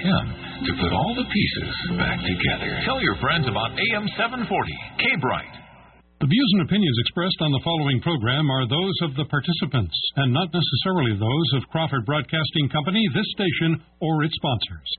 can to put all the pieces back together. Tell your friends about AM 740, K-Bright. The views and opinions expressed on the following program are those of the participants and not necessarily those of Crawford Broadcasting Company, this station, or its sponsors.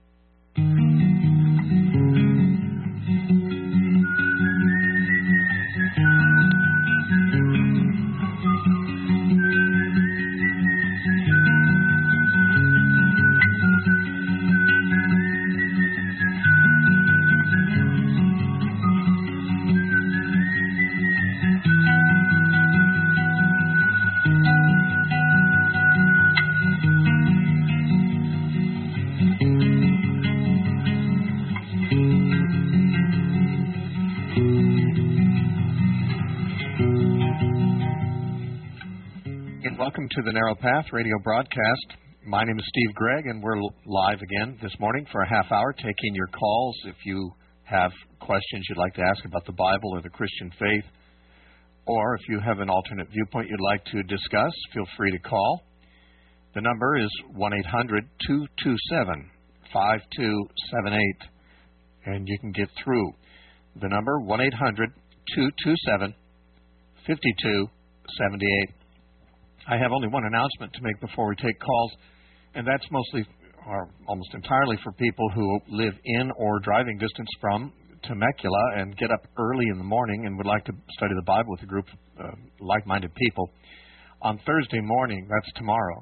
Welcome to the Narrow Path radio broadcast. My name is Steve Gregg, and we're live again this morning for a half hour, taking your calls. If you have questions you'd like to ask about the Bible or the Christian faith, or if you have an alternate viewpoint you'd like to discuss, feel free to call. The number is 1-800-227-5278, and you can get through. The number, 1-800-227-5278. I have only one announcement to make before we take calls, and that's mostly or almost entirely for people who live in or driving distance from Temecula and get up early in the morning and would like to study the Bible with a group of like-minded people. On Thursday morning, that's tomorrow,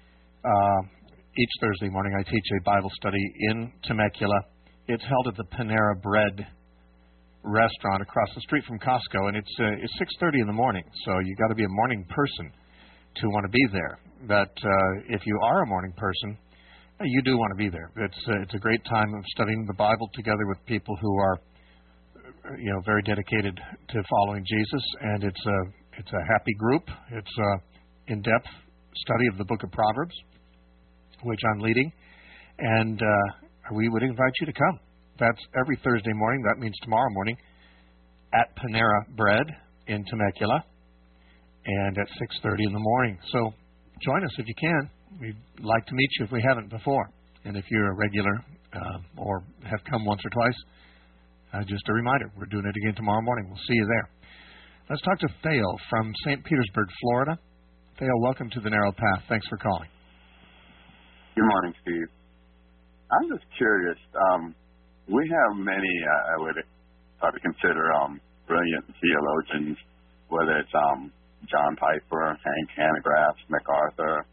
each Thursday morning I teach a Bible study in Temecula. It's held at the Panera Bread restaurant across the street from Costco, and it's 6:30 in the morning, so you got to be a morning person to want to be there. But if you are a morning person, you do want to be there. It's a great time of studying the Bible together with people who are, very dedicated to following Jesus, and it's a happy group. It's a in-depth study of the Book of Proverbs, which I'm leading, and we would invite you to come. That's every Thursday morning. That means tomorrow morning at Panera Bread in Temecula, and at 6:30 in the morning. So join us if you can. We'd like to meet you if we haven't before. And if you're a regular or have come once or twice, just a reminder, we're doing it again tomorrow morning. We'll see you there. Let's talk to Thale from St. Petersburg, Florida. Thale, welcome to the Narrow Path. Thanks for calling. Good morning, Steve. I'm just curious. We have many, I would probably consider brilliant theologians, whether it's John Piper, Hank Hanegraaff, MacArthur,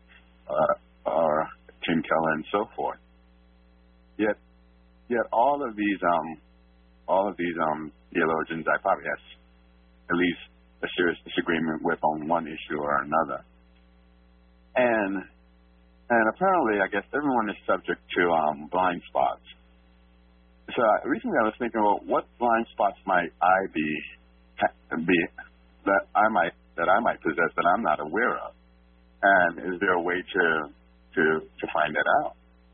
or Tim Keller, and so forth. Yet all of these theologians, I probably have at least a serious disagreement with on one issue or another. And apparently, I guess everyone is subject to blind spots. So recently, I was thinking, well, what blind spots might I be that I might possess that I'm not aware of, and is there a way to find that out?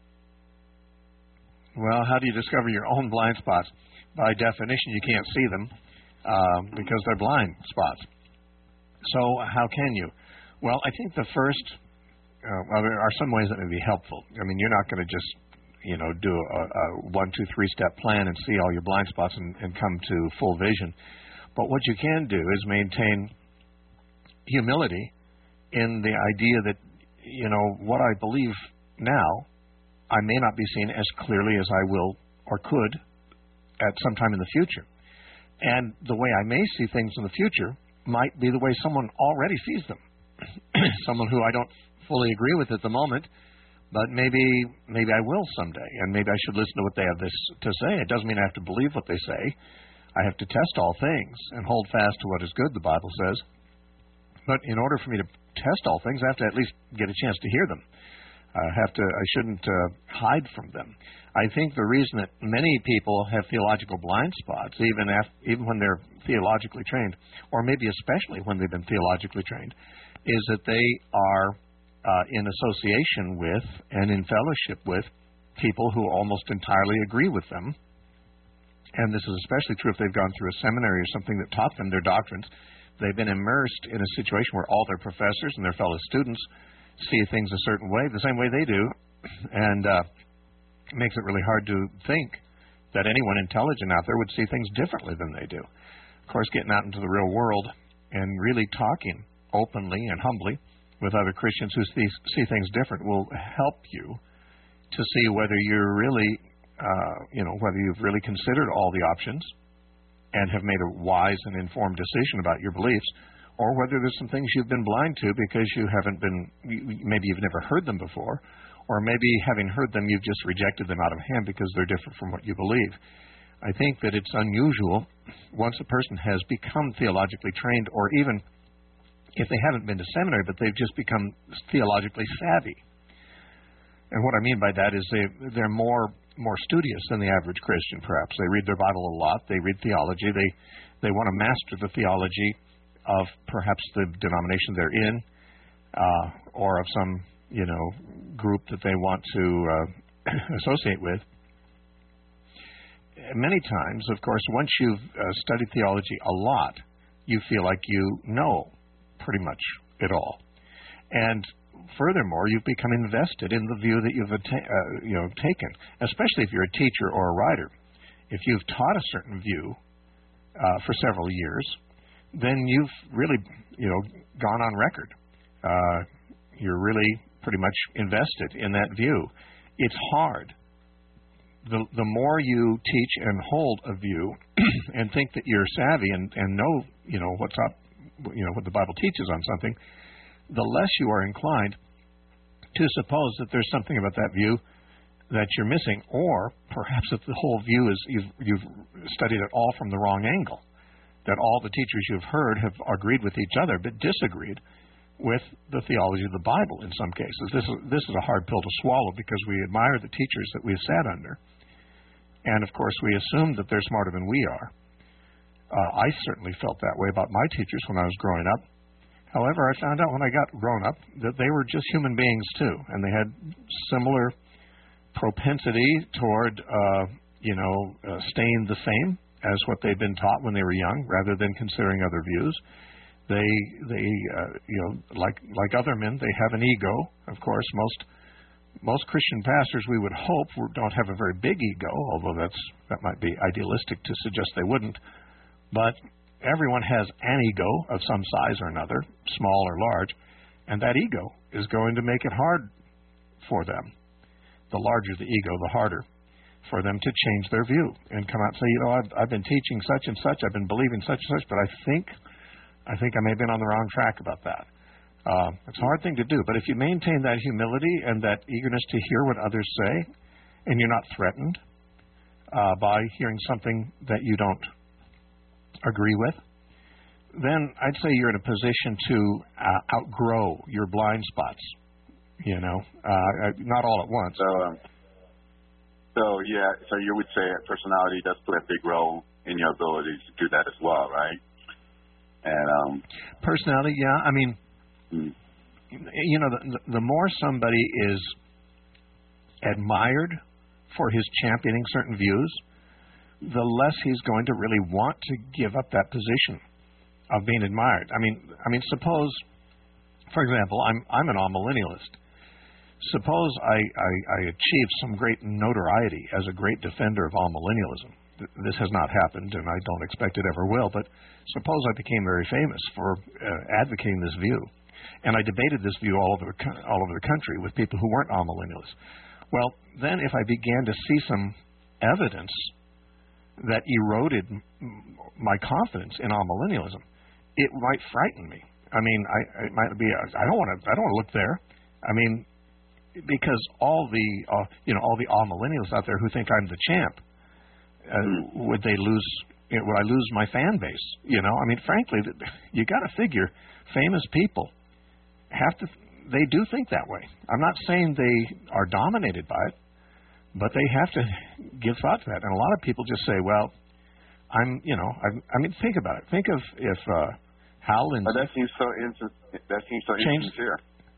Well, how do you discover your own blind spots? By definition, you can't see them because they're blind spots. So how can you? Well, I think the first, there are some ways that may be helpful. I mean, you're not going to just do a 1, 2, 3 step plan and see all your blind spots and come to full vision. But what you can do is maintain humility in the idea that, what I believe now, I may not be seeing as clearly as I will or could at some time in the future. And the way I may see things in the future might be the way someone already sees them. Someone who I don't fully agree with at the moment, but maybe I will someday, and maybe I should listen to what they have to say. It doesn't mean I have to believe what they say. I have to test all things and hold fast to what is good, the Bible says. But in order for me to test all things, I have to at least get a chance to hear them. I shouldn't hide from them. I think the reason that many people have theological blind spots, even when they're theologically trained, or maybe especially when they've been theologically trained, is that they are in association with and in fellowship with people who almost entirely agree with them. And this is especially true if they've gone through a seminary or something that taught them their doctrines. They've been immersed in a situation where all their professors and their fellow students see things a certain way, the same way they do. And makes it really hard to think that anyone intelligent out there would see things differently than they do. Of course, getting out into the real world and really talking openly and humbly with other Christians who see things different will help you to see whether you're really, whether you've really considered all the options and have made a wise and informed decision about your beliefs, or whether there's some things you've been blind to because you haven't been, maybe you've never heard them before, or maybe having heard them, you've just rejected them out of hand because they're different from what you believe. I think that it's unusual once a person has become theologically trained, or even if they haven't been to seminary, but they've just become theologically savvy. And what I mean by that is they're more studious than the average Christian, perhaps. They read their Bible a lot. They read theology. They want to master the theology of perhaps the denomination they're in, or of some, group that they want to associate with. Many times, of course, once you've studied theology a lot, you feel like you know pretty much it all. And furthermore, you've become invested in the view that you've taken, especially if you're a teacher or a writer. If you've taught a certain view for several years, then you've really, gone on record. You're really pretty much invested in that view. It's hard. The more you teach and hold a view and think that you're savvy and know, what's up, what the Bible teaches on something, the less you are inclined to suppose that there's something about that view that you're missing, or perhaps that the whole view is you've studied it all from the wrong angle, that all the teachers you've heard have agreed with each other but disagreed with the theology of the Bible in some cases. This is a hard pill to swallow because we admire the teachers that we've sat under, and of course we assume that they're smarter than we are. I certainly felt that way about my teachers when I was growing up. However, I found out when I got grown up that they were just human beings too, and they had similar propensity toward, staying the same as what they'd been taught when they were young, rather than considering other views. They like other men, they have an ego. Of course, most Christian pastors, we would hope, don't have a very big ego, although that might be idealistic to suggest they wouldn't. But everyone has an ego of some size or another, small or large, and that ego is going to make it hard for them. The larger the ego, the harder for them to change their view and come out and say, I've been teaching such and such, I've been believing such and such, but I think I may have been on the wrong track about that. It's a hard thing to do, but if you maintain that humility and that eagerness to hear what others say, and you're not threatened by hearing something that you don't agree with, then I'd say you're in a position to outgrow your blind spots. Not all at once. So you would say personality does play a big role in your ability to do that as well, right? And personality, yeah. I mean, the more somebody is admired for his championing certain views, the less he's going to really want to give up that position of being admired. I mean, suppose, for example, I'm an amillennialist. Suppose I achieve some great notoriety as a great defender of amillennialism. This has not happened, and I don't expect it ever will, but suppose I became very famous for advocating this view, and I debated this view all over the country with people who weren't amillennialists. Well, then if I began to see some evidence that eroded my confidence in amillennialism, it might frighten me. I mean, it might be. I don't want to look there. I mean, because all the amillennials out there who think I'm the champ, would I lose my fan base? I mean, frankly, you got to figure famous people they do think that way. I'm not saying they are dominated by it, but they have to give thought to that. And a lot of people just say, well, I mean, think about it. Think of if Hal Lindsey. That seems so insincere.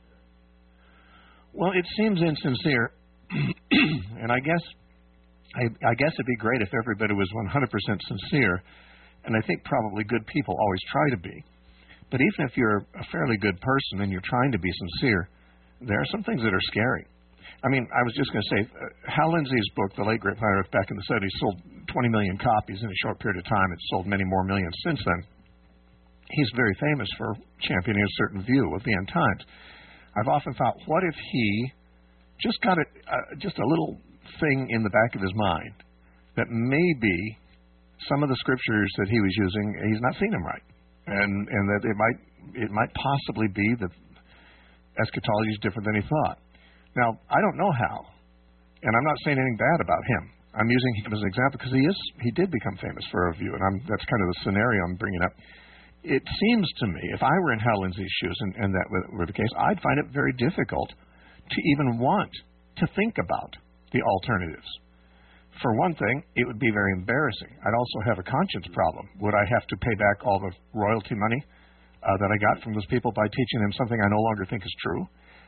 Well, it seems insincere, and I guess it'd be great if everybody was 100% sincere, and I think probably good people always try to be. But even if you're a fairly good person and you're trying to be sincere, there are some things that are scary. I mean, I was just going to say, Hal Lindsey's book, The Late Great Planet Earth, back in the 70s, sold 20 million copies in a short period of time. It's sold many more millions since then. He's very famous for championing a certain view of the end times. I've often thought, what if he just got just a little thing in the back of his mind that maybe some of the scriptures that he was using, he's not seeing them right, and that it might possibly be that eschatology is different than he thought. Now, I don't know how, and I'm not saying anything bad about him. I'm using him as an example because he did become famous for a view, and that's kind of the scenario I'm bringing up. It seems to me, if I were in Hal Lindsey's shoes and that were the case, I'd find it very difficult to even want to think about the alternatives. For one thing, it would be very embarrassing. I'd also have a conscience problem. Would I have to pay back all the royalty money that I got from those people by teaching them something I no longer think is true?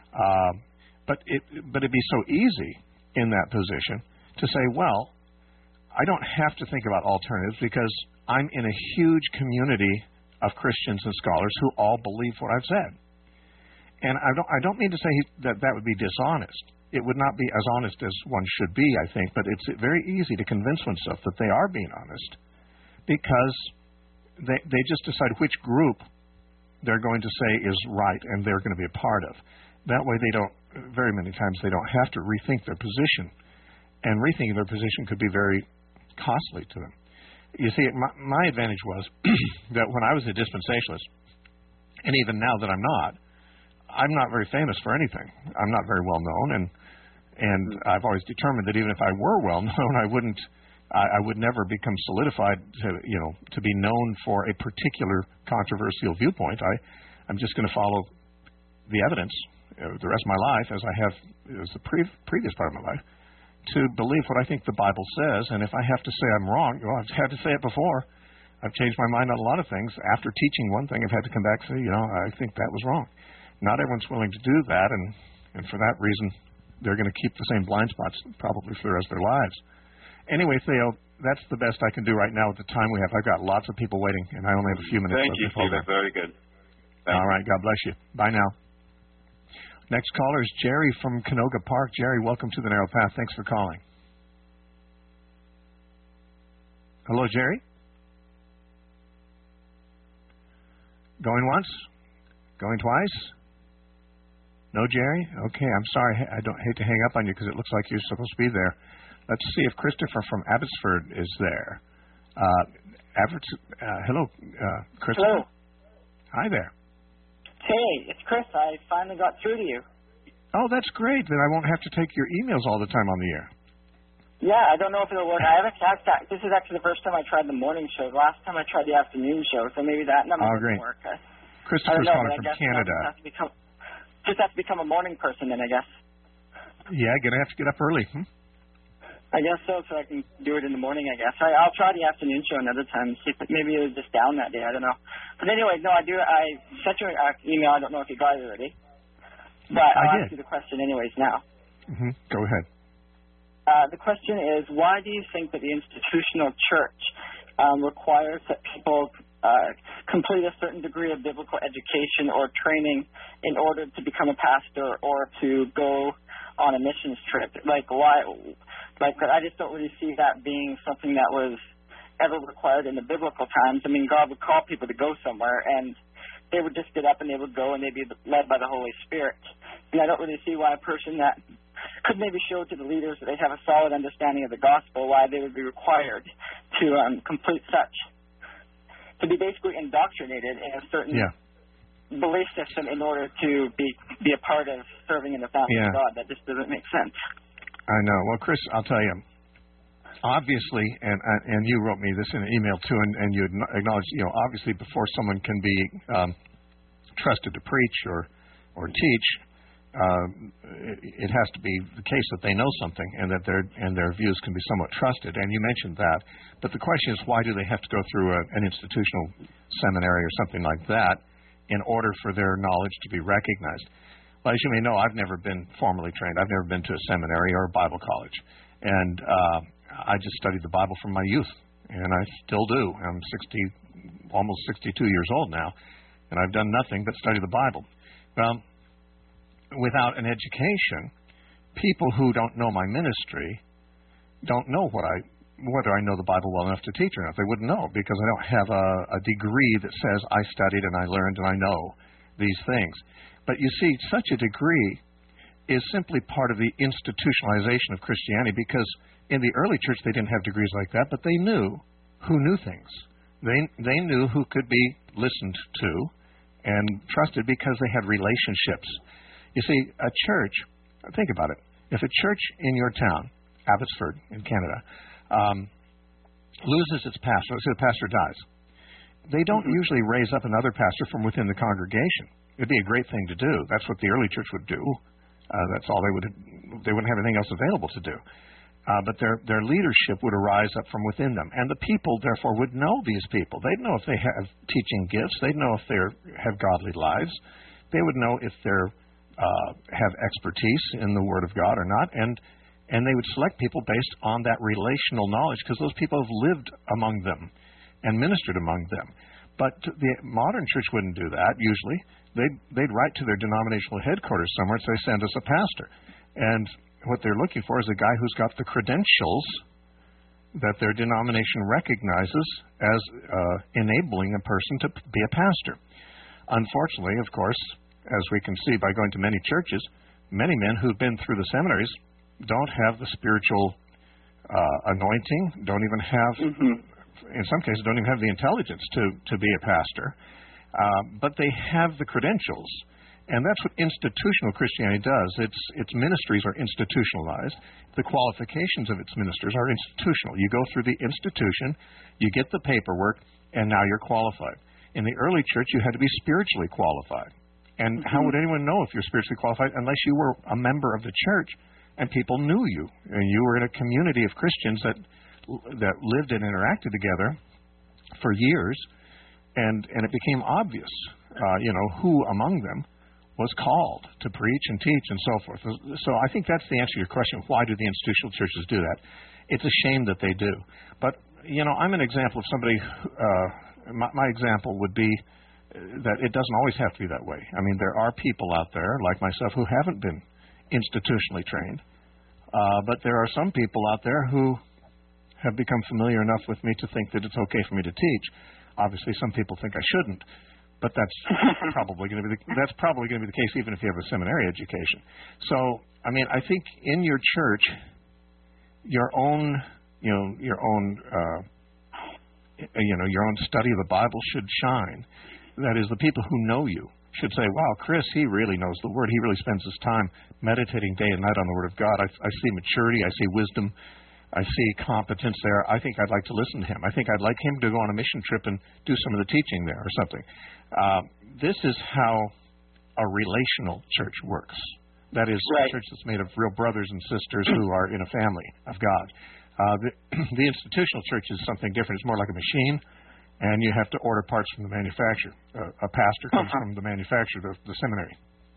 But it'd be so easy in that position to say, well, I don't have to think about alternatives because I'm in a huge community of Christians and scholars who all believe what I've said. And I don't mean to say that would be dishonest. It would not be as honest as one should be, I think, but it's very easy to convince oneself that they are being honest because they just decide which group they're going to say is right and they're going to be a part of. That way very many times they don't have to rethink their position. And rethinking their position could be very costly to them. You see, my advantage was that when I was a dispensationalist, and even now that I'm not very famous for anything. I'm not very well known, and I've always determined that even if I were well known, I would never become solidified to be known for a particular controversial viewpoint. I'm just going to follow the evidence the rest of my life, as I have as the previous part of my life, to believe what I think the Bible says. And if I have to say I'm wrong, well, I've had to say it before. I've changed my mind on a lot of things. After teaching one thing, I've had to come back and say, I think that was wrong. Not everyone's willing to do that, and for that reason, they're going to keep the same blind spots probably for the rest of their lives. Anyway, Theo, that's the best I can do right now with the time we have. I've got lots of people waiting, and I only have a few minutes left. Thank you, Steve. Very good. All right. God bless you. Bye now. Next caller is Jerry from Canoga Park. Jerry, welcome to the Narrow Path. Thanks for calling. Hello, Jerry? Going once? Going twice? No, Jerry? Okay, I'm sorry. I don't hate to hang up on you because it looks like you're supposed to be there. Let's see if Christopher from Abbotsford is there. Hello, Christopher. Hello. Hi there. Hey, it's Chris. I finally got through to you. Oh, that's great. Then I won't have to take your emails all the time on the air. Yeah, I don't know if it'll work. This is actually the first time I tried the morning show. The last time I tried the afternoon show, so maybe that number won't work. Christopher's calling from Canada. Just have to become a morning person then, I guess. Yeah, gonna have to get up early. I guess so I can do it in the morning, I guess. I'll try the afternoon show another time and see if maybe it was just down that day. I don't know. But anyway, no, I sent you an email. I don't know if you got it already. But I'll ask you the question anyways now. Go ahead. The question is, why do you think that the institutional church requires that people complete a certain degree of biblical education or training in order to become a pastor or to go on a missions trip? Why? I just don't really see that being something that was ever required in the biblical times. I mean, God would call people to go somewhere, and they would just get up and they would go, and they'd be led by the Holy Spirit. And I don't really see why a person that could maybe show to the leaders that they have a solid understanding of the gospel, why they would be required to complete such. To be basically indoctrinated in a certain belief system in order to be a part of serving in the family of God. That just doesn't make sense. I know. Well, Chris, I'll tell you, obviously, and you wrote me this in an email too, and you acknowledged, obviously before someone can be trusted to preach or teach, it has to be the case that they know something and that their views can be somewhat trusted. And you mentioned that. But the question is, why do they have to go through an institutional seminary or something like that in order for their knowledge to be recognized? Well, as you may know, I've never been formally trained. I've never been to a seminary or a Bible college. And I just studied the Bible from my youth, and I still do. I'm almost 62 years old now, and I've done nothing but study the Bible. Well, without an education, people who don't know my ministry don't know whether I know the Bible well enough to teach or not. They wouldn't know because I don't have a degree that says I studied and I learned and I know these things. But you see, such a degree is simply part of the institutionalization of Christianity, because in the early church they didn't have degrees like that, but they knew who knew things. They knew who could be listened to and trusted because they had relationships. You see, a church, think about it. If a church in your town, Abbotsford in Canada, loses its pastor, let's say the pastor dies, they don't usually raise up another pastor from within the congregation. It'd be a great thing to do. That's what the early church would do. That's all they wouldn't have anything else available to do. But their leadership would arise up from within them. And the people, therefore, would know these people. They'd know if they have teaching gifts. They'd know if they have godly lives. They would know if they have expertise in the Word of God or not. And they would select people based on that relational knowledge, because those people have lived among them and ministered among them. But the modern church wouldn't do that, usually. They'd write to their denominational headquarters somewhere and say, send us a pastor. And what they're looking for is a guy who's got the credentials that their denomination recognizes as enabling a person to be a pastor. Unfortunately, of course, as we can see by going to many churches, many men who've been through the seminaries don't have the spiritual anointing, don't even have, in some cases, don't even have the intelligence to be a pastor. But they have the credentials. And that's what institutional Christianity does. Its ministries are institutionalized. The qualifications of its ministers are institutional. You go through the institution, you get the paperwork, and now you're qualified. In the early church, you had to be spiritually qualified. And how would anyone know if you're spiritually qualified unless you were a member of the church and people knew you, and you were in a community of Christians that lived and interacted together for years, and it became obvious, who among them was called to preach and teach and so forth. So I think that's the answer to your question. Why do the institutional churches do that? It's a shame that they do. But, I'm an example of somebody, my example would be that it doesn't always have to be that way. I mean, there are people out there, like myself, who haven't been institutionally trained. But there are some people out there who have become familiar enough with me to think that it's okay for me to teach. Obviously, some people think I shouldn't. But that's probably going to be the case even if you have a seminary education. So, I mean, I think in your church, your own study of the Bible should shine. That is, the people who know you should say, "Wow, Chris, he really knows the Word. He really spends his time meditating day and night on the Word of God. I see maturity. I see wisdom. I see competence there. I think I'd like to listen to him. I think I'd like him to go on a mission trip and do some of the teaching there or something." This is how a relational church works. That is, a church that's made of real brothers and sisters who are in a family of God. The institutional church is something different. It's more like a machine, and you have to order parts from the manufacturer. A pastor comes from the manufacturer, the seminary.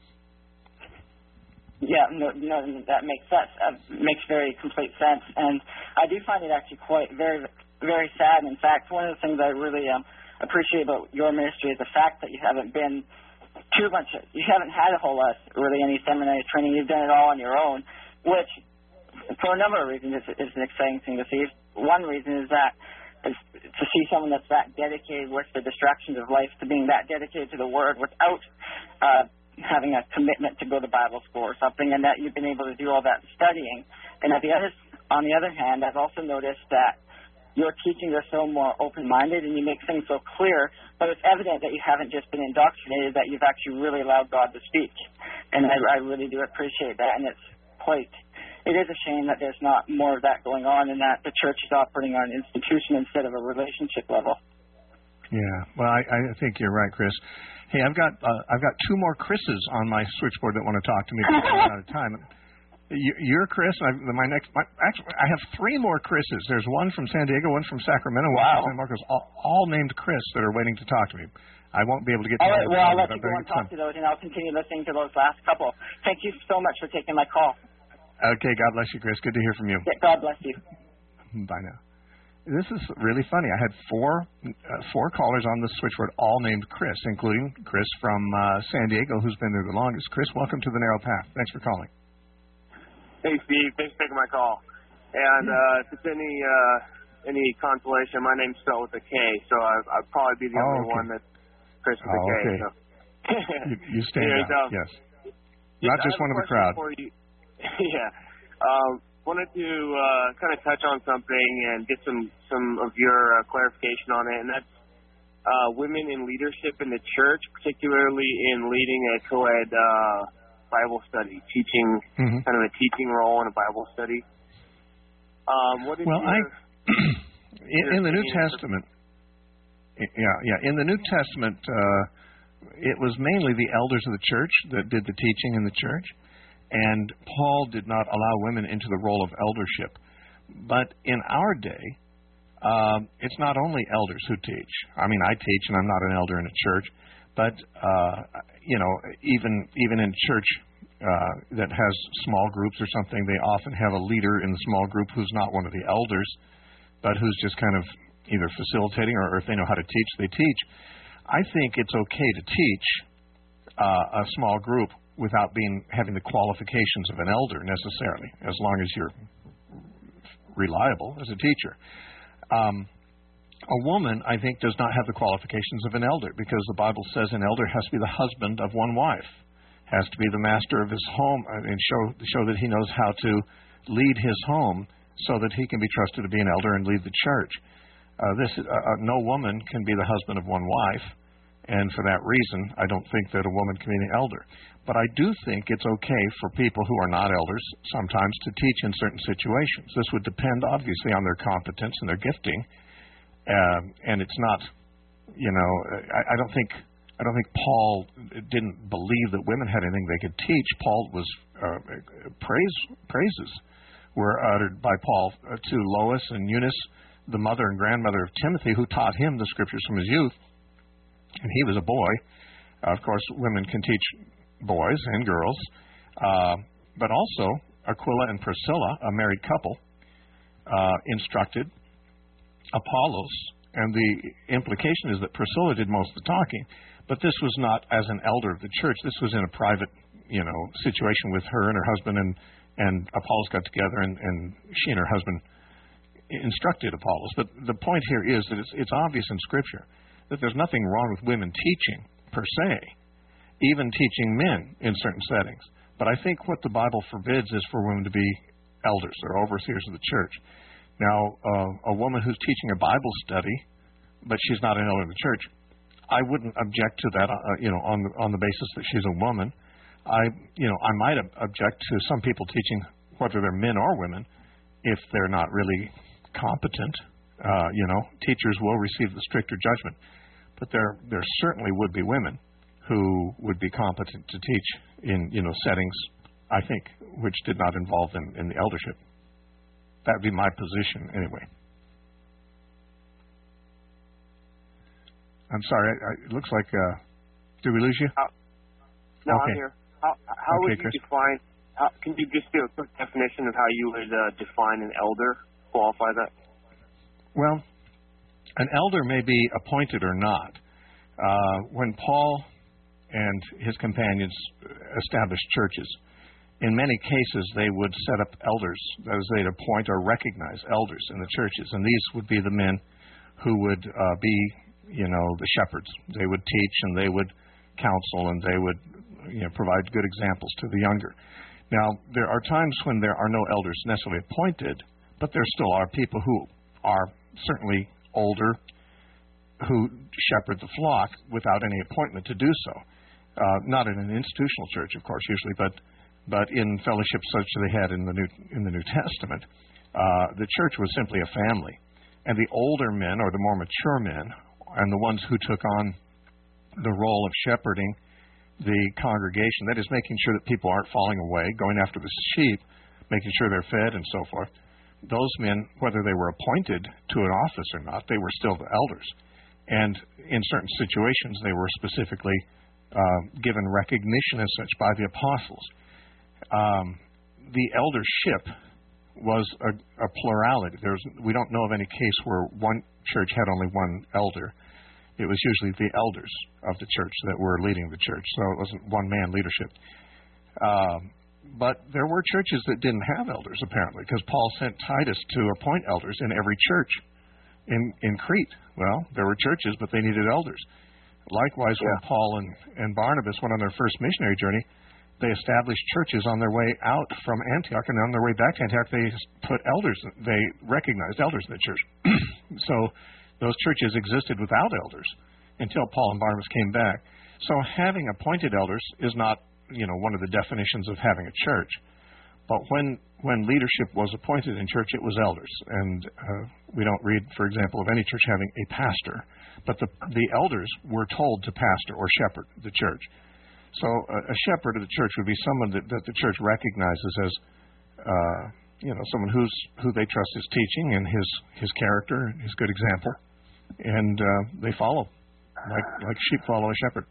Yeah, no, that makes sense. Makes very complete sense. And I do find it actually very, very sad. In fact, one of the things I really appreciate about your ministry is the fact that you haven't been you haven't had a whole lot, really, any seminary training. You've done it all on your own, which, for a number of reasons, is an exciting thing to see. One reason is to see someone that's that dedicated with the distractions of life to being that dedicated to the Word without having a commitment to go to Bible school or something, and that you've been able to do all that studying. And on the other hand, I've also noticed that your teachings are so more open-minded and you make things so clear, but it's evident that you haven't just been indoctrinated, that you've actually really allowed God to speak. And I really do appreciate that, and it is a shame that there's not more of that going on and that the church is operating on an institution instead of a relationship level. Yeah, well, I think you're right, Chris. Hey, I've got 2 more Chris's on my switchboard that want to talk to me because I'm out of time. You're Chris. Actually, I have 3 more Chris's. There's one from San Diego, one from Sacramento, one from San Marcos, all named Chris that are waiting to talk to me. I won't be able to get to all right, well, I'll let you go and talk to those, and I'll continue listening to those last couple. Thank you so much for taking my call. Okay, God bless you, Chris. Good to hear from you. Yeah, God bless you. Bye now. This is really funny. I had 4 callers on the switchboard, all named Chris, including Chris from San Diego, who's been there the longest. Chris, welcome to the Narrow Path. Thanks for calling. Hey, Steve. Thanks for taking my call. And if it's any consolation, my name's spelled with a K, so I'd probably be the only one that's Chris with a K. Okay. So. you stand out, yes. Not just one of the crowd. Wanted to kind of touch on something and get some of your clarification on it, and that's women in leadership in the church, particularly in leading a co-ed Bible study, teaching, kind of a teaching role in a Bible study. In the New Testament, in the New Testament, it was mainly the elders of the church that did the teaching in the church, and Paul did not allow women into the role of eldership. But in our day, it's not only elders who teach. I mean, I teach, and I'm not an elder in a church, but even in church that has small groups or something, they often have a leader in the small group who's not one of the elders, but who's just kind of either facilitating, or if they know how to teach, they teach. I think it's okay to teach a small group without having the qualifications of an elder necessarily, as long as you're reliable as a teacher. A woman, I think, does not have the qualifications of an elder, because the Bible says an elder has to be the husband of one wife, has to be the master of his home, and show that he knows how to lead his home so that he can be trusted to be an elder and lead the church. No woman can be the husband of one wife, and for that reason, I don't think that a woman can be an elder. But I do think it's okay for people who are not elders sometimes to teach in certain situations. This would depend, obviously, on their competence and their gifting. And it's not, I don't think Paul didn't believe that women had anything they could teach. Paul was praises were uttered by Paul to Lois and Eunice, the mother and grandmother of Timothy, who taught him the scriptures from his youth. And he was a boy. Of course, women can teach boys and girls, but also Aquila and Priscilla, a married couple, instructed Apollos, and the implication is that Priscilla did most of the talking, but this was not as an elder of the church. This was in a private, situation with her and her husband, and Apollos got together, and she and her husband instructed Apollos. But the point here is that it's obvious in Scripture that there's nothing wrong with women teaching per se, even teaching men in certain settings. But I think what the Bible forbids is for women to be elders or overseers of the church. Now, a woman who's teaching a Bible study, but she's not an elder in the church, I wouldn't object to that, on the basis that she's a woman. I might object to some people teaching, whether they're men or women, if they're not really competent. Teachers will receive the stricter judgment. But there certainly would be women who would be competent to teach in, settings, I think, which did not involve them in the eldership. That would be my position, anyway. I'm sorry. It looks like... did we lose you? No, okay. I'm here. How would you define... can you just do a quick definition of how you would define an elder? Qualify that? Well, an elder may be appointed or not. When Paul and his companions established churches, in many cases they would set up elders, that is, they'd appoint or recognize elders in the churches, and these would be the men who would be, the shepherds. They would teach and they would counsel and they would, provide good examples to the younger. Now, there are times when there are no elders necessarily appointed, but there still are people who are certainly older who shepherd the flock without any appointment to do so. Not in an institutional church, of course, usually, but in fellowships such as they had in the New Testament. The church was simply a family, and the older men, or the more mature men, and the ones who took on the role of shepherding the congregation, that is, making sure that people aren't falling away, going after the sheep, making sure they're fed, and so forth. Those men, whether they were appointed to an office or not, they were still the elders. And in certain situations, they were specifically given recognition as such by the apostles. The eldership was a plurality. We don't know of any case where one church had only one elder. It was usually the elders of the church that were leading the church, so it wasn't one-man leadership. But there were churches that didn't have elders, apparently, because Paul sent Titus to appoint elders in every church in Crete. Well, there were churches, but they needed elders. Likewise, when Paul and Barnabas went on their first missionary journey, they established churches on their way out from Antioch, and on their way back to Antioch, they put elders. They recognized elders in the church. So those churches existed without elders until Paul and Barnabas came back. So having appointed elders is not, one of the definitions of having a church. But when leadership was appointed in church, it was elders. And we don't read, for example, of any church having a pastor. But the elders were told to pastor or shepherd the church. So a shepherd of the church would be someone that the church recognizes as, someone who they trust his teaching and his character and his good example, and they follow, like sheep follow a shepherd.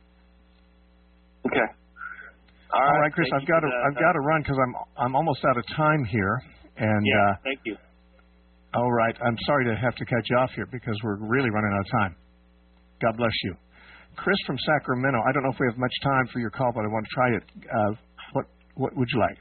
Okay. All right, Chris. I've got to run because I'm almost out of time here. And thank you. All right. I'm sorry to have to cut you off here because we're really running out of time. God bless you. Chris from Sacramento, I don't know if we have much time for your call, but I want to try it. What would you like?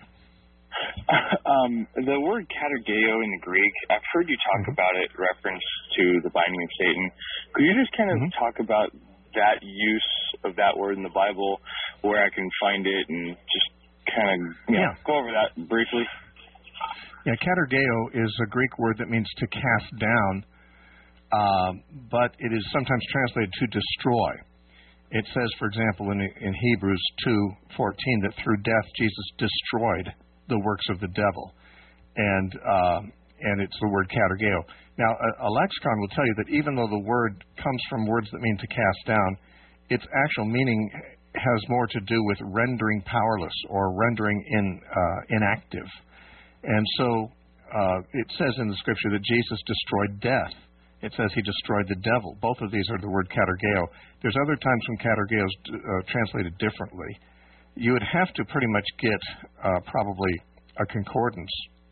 The word katergeo in the Greek, I've heard you talk about it in reference to the binding of Satan. Could you just kind of talk about that use of that word in the Bible, where I can find it, and just kind of go over that briefly? Yeah, katergeo is a Greek word that means to cast down, but it is sometimes translated to destroy. It says, for example, in Hebrews 2:14, that through death Jesus destroyed the works of the devil, and it's the word katergeo. Now, a lexicon will tell you that even though the word comes from words that mean to cast down, its actual meaning has more to do with rendering powerless or rendering inactive. And so it says in the Scripture that Jesus destroyed death. It says he destroyed the devil. Both of these are the word katergeo. There's other times when katergeo is translated differently. You would have to pretty much get probably a concordance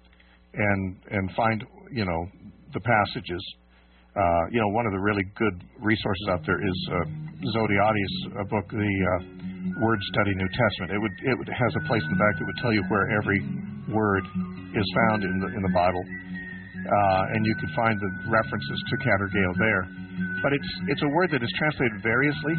and find, the passages. One of the really good resources out there is Zodiati's book, the Word Study New Testament. It has a place in the back that would tell you where every word is found in the Bible. And you can find the references to katergeo there. But it's a word that is translated variously.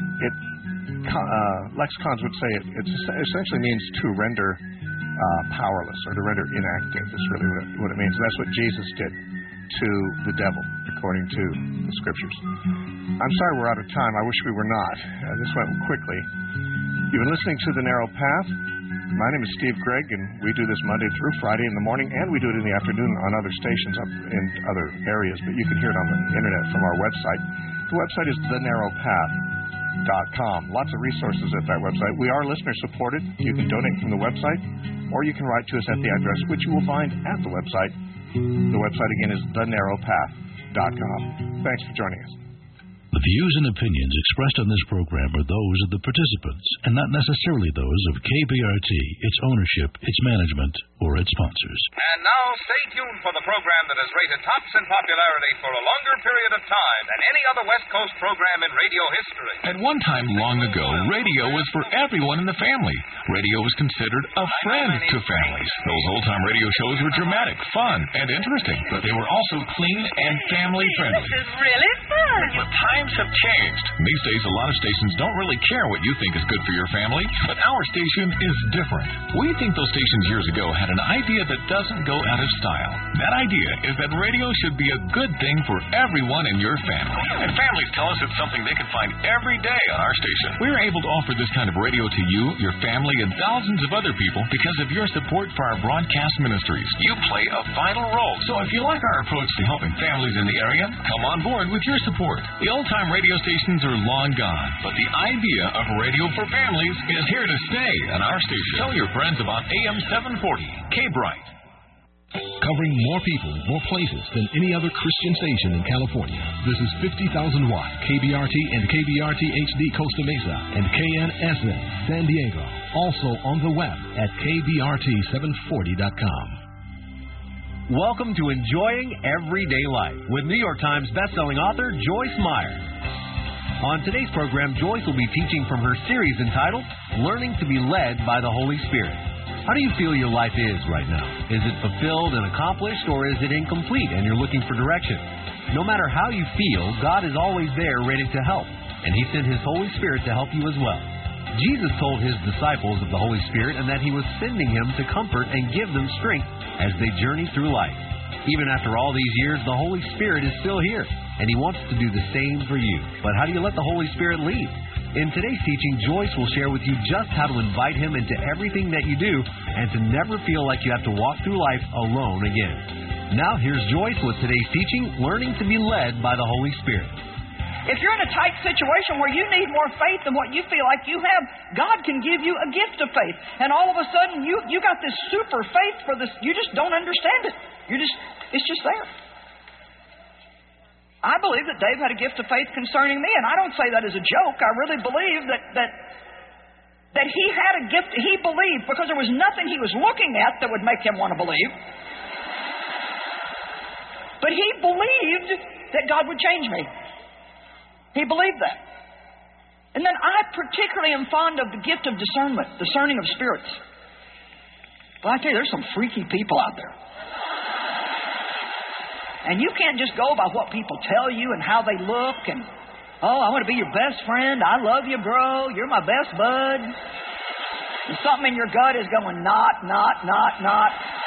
Lexicons would say it essentially means to render powerless or to render inactive. That's really what it means. And that's what Jesus did to the devil, according to the Scriptures. I'm sorry we're out of time. I wish we were not. This went quickly. You've been listening to The Narrow Path. My name is Steve Gregg, and we do this Monday through Friday in the morning, and we do it in the afternoon on other stations up in other areas, but you can hear it on the internet from our website. The website is thenarrowpath.com. Lots of resources at that website. We are listener-supported. You can donate from the website, or you can write to us at the address, which you will find at the website. The website, again, is thenarrowpath.com. Thanks for joining us. The views and opinions expressed on this program are those of the participants and not necessarily those of KBRT, its ownership, its management, or its sponsors. And now stay tuned for the program that has rated tops in popularity for a longer period of time than any other West Coast program in radio history. At one time long ago, radio was for everyone in the family. Radio was considered a friend to families. Those old-time radio shows were dramatic, fun, and interesting, but they were also clean and family-friendly. This is really fun. But times have changed. These days, a lot of stations don't really care what you think is good for your family, but our station is different. We think those stations years ago had an idea that doesn't go out of style. That idea is that radio should be a good thing for everyone in your family. And families tell us it's something they can find every day on our station. We're able to offer this kind of radio to you, your family, and thousands of other people because of your support for our broadcast ministries. You play a vital role. So if you like our approach to helping families in the area, come on board with your support. The old-time radio stations are long gone, but the idea of radio for families is here to stay on our station. Tell your friends about AM 740, K-Bright. Covering more people, more places than any other Christian station in California. This is 50,000 watt KBRT and KBRT HD Costa Mesa and KNSN San Diego. Also on the web at KBRT740.com. Welcome to Enjoying Everyday Life with New York Times bestselling author Joyce Meyer. On today's program, Joyce will be teaching from her series entitled Learning to be Led by the Holy Spirit. How do you feel your life is right now? Is it fulfilled and accomplished, or is it incomplete and you're looking for direction? No matter how you feel, God is always there ready to help, and He sent His Holy Spirit to help you as well. Jesus told His disciples of the Holy Spirit and that He was sending Him to comfort and give them strength as they journey through life. Even after all these years, the Holy Spirit is still here, and He wants to do the same for you. But how do you let the Holy Spirit lead? In today's teaching, Joyce will share with you just how to invite Him into everything that you do and to never feel like you have to walk through life alone again. Now, here's Joyce with today's teaching, Learning to be Led by the Holy Spirit. If you're in a tight situation where you need more faith than what you feel like you have, God can give you a gift of faith. And all of a sudden, you got this super faith for this. You just don't understand it. It's just there. I believe that Dave had a gift of faith concerning me, and I don't say that as a joke. I really believe that he had a gift. He believed because there was nothing he was looking at that would make him want to believe. But he believed that God would change me. He believed that. And then I particularly am fond of the gift of discernment, discerning of spirits. Well, I tell you, there's some freaky people out there. And you can't just go by what people tell you and how they look and, oh, I want to be your best friend. I love you, bro. You're my best bud. And something in your gut is going, not.